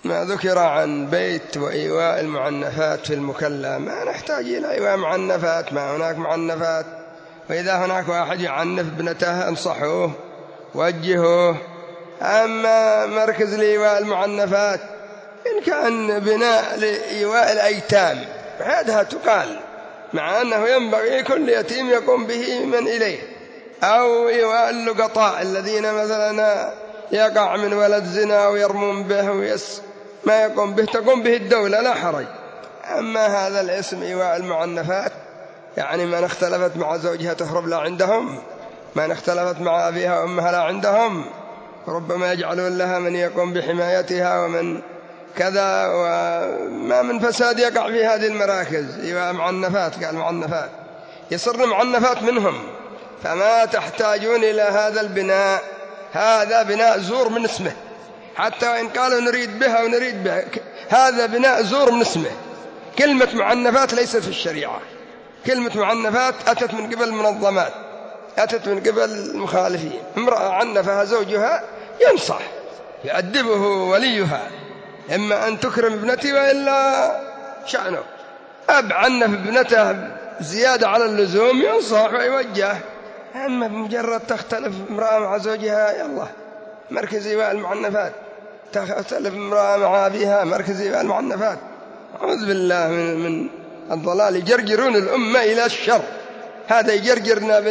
ما ذكر عن بيت وإيواء المعنفات في المكلا، ما نحتاج إلى إيواء معنفات، ما هناك معنفات. وإذا هناك واحد يعنف ابنته انصحوه وجهوه. أما مركز لإيواء المعنفات إن كان بناء لإيواء الأيتام هذا تقال، مع أنه ينبغي كل يتيم يقوم به من إليه، أو إيواء اللقطاء الذين مثلا يقع من ولد زنا ويرمون به ما يقوم به تقوم به الدولة لا حرج. أما هذا الاسم إيواء المعنفات يعني من اختلفت مع زوجها تهرب لا عندهم، من اختلفت مع أبيها وأمها لا عندهم، ربما يجعلون لها من يقوم بحمايتها ومن كذا، وما من فساد يقع في هذه المراكز. إيواء معنفات، قال معنفات يصر معنفات منهم، فما تحتاجون إلى هذا البناء. هذا بناء زور من اسمه، حتى وإن قالوا نريد بها ونريد بها، هذا بناء زور من اسمه. كلمة معنفات ليست في الشريعة، كلمة معنفات أتت من قبل المنظمات، أتت من قبل المخالفين. امرأة عنفها زوجها ينصح يؤدبه وليها، إما أن تكرم ابنتي وإلا شأنه. أب عنف ابنته زيادة على اللزوم ينصح ويوجه. أما بمجرد تختلف امرأة مع زوجها يلا مركز إيواء المعنفات، تختلف امرأة مع أبيها مركز إيواء المعنفات. أعوذ بالله من الضلال، يجرجرون الأمة إلى الشر. هذا يجرجرنا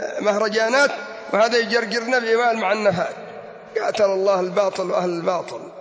بالمهرجانات وهذا يجرجرنا بإيواء المعنفات. قاتل الله الباطل وأهل الباطل.